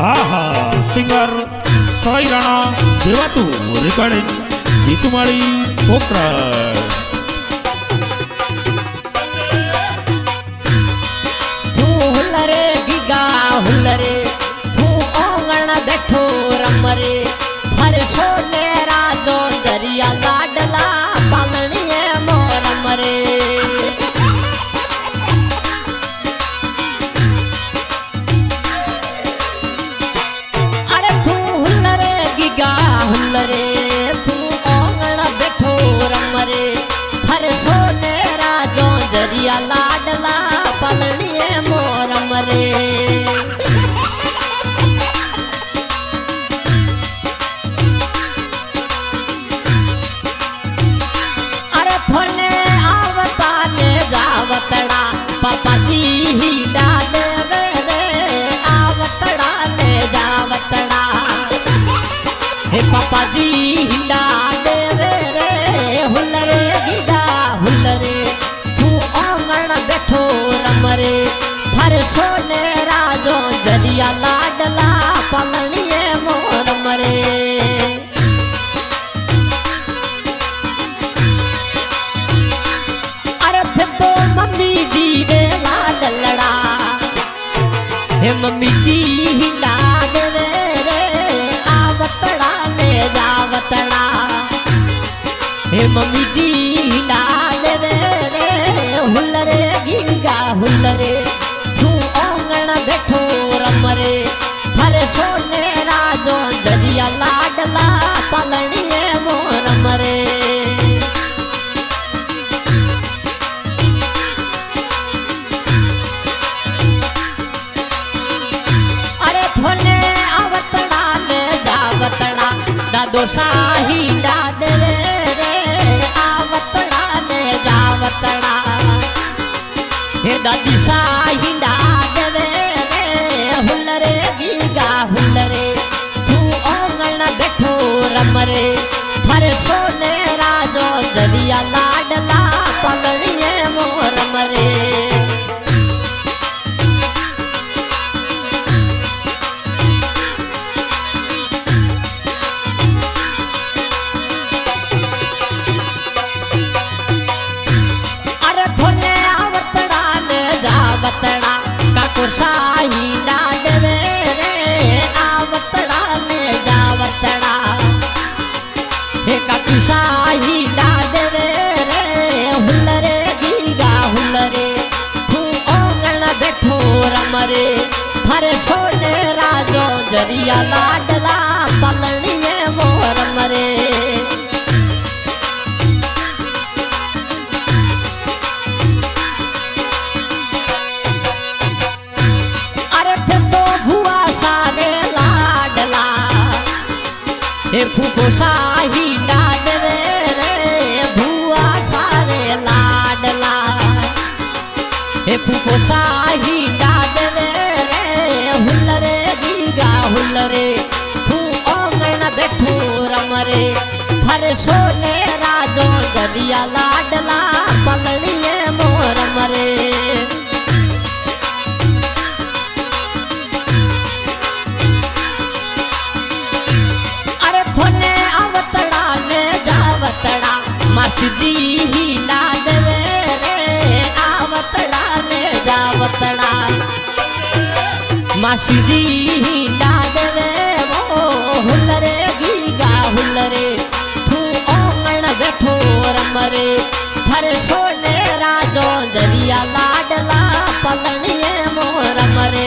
आहा सिंगर साई राणा देवातू रिकॉर्डिंग जीतुमाड़ी पोखरण तू हुल्लरे गिगा हुल्लरे तू ओंगण बैठो रमरे फरसो ने राजो दरिया लाडला पालनिए मोर मरे अरे तू हुल्लरे गिगा हुल्लरे तू ओंगण बैठो रमरे फरसो ने राजो दरिया लाडला पालनिए मोर मरे आवतड़ा पापा जी ही डाले रे आवतड़ा ले जावतड़ा हे पापा जी ही डाले रे हुल्लरे गिगा हुल्लरे तू ओंगण बैठो रमरे फरसो ने राजो दरिया लाडला पालनिए मोर मरे हे मम्मी जी हिंडा दे रे आवतड़ा ले जावतड़ा हे मम्मी जी हिंडा दे रे हुल्लरे गिगा हुल्लरे तू ओंगण बैठो रमरे फरसो ने राजो दरिया लाडला पालनिए मोर मरे दादो शाही डाद रे आवतड़ा ने जावतड़ा हे दादी शाही डाद रे हुल्लरे गिगा हुल्लरे तू ओंगण बैठो रमरे फरसो ने राजो दरिया लाडला पालनिए मोर मरे आवतड़ा काको शाही डाड रे आवतड़ा ने जावतड़ा हे काको शाही डाड रे हुल्लरे गिगा हुल्लरे तू ओंगण बैठो रमरे फरसो ने राजो दरिया लाडला पालनिए मोर मरे हे फूफो शाही डाड रे भुआ सारे लाडला हे फूफो शाही डाड रे हुल्लरे गिगा हुल्लरे तू ओंगण बैठो रमरे फरसो ने राजो दरिया लाडला पालनिए मोर मरे मासी जी ही डाड रे आवतड़ा ने जावतड़ा मासी जी ही डाड रे वो हुल्लरे गिगा हुल्लरे तू ओंगण बैठो रमरे फरसो ने राजो दरिया लाडला पालनिए मोर मरे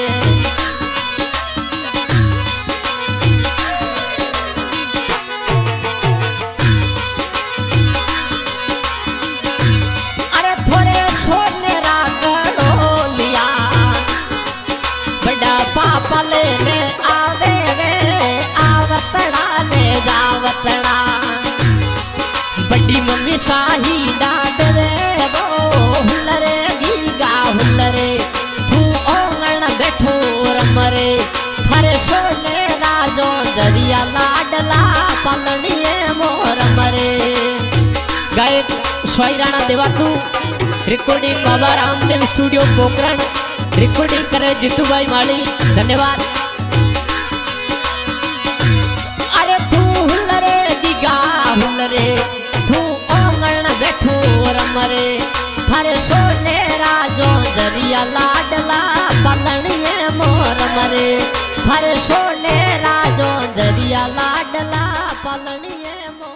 लेने आवे रे आवतड़ा ने जावतड़ा बड़ी मम्मी शाही डाड रे वो हुल्लरे गिगा हुल्लरे तू ओंगण बैठो रमरे फरसो ने राजो दरिया लाडला पालनिए मोर मरे गायक साई राणा देवातू recording Baba Ramdev studio Pokhran recording करे जितू भाई माली धन्यवाद। थारे सोने राजो दरिया लाडला पलनिए मोर मरे थारे सोने राजो दरिया लाडला पलनिए मोर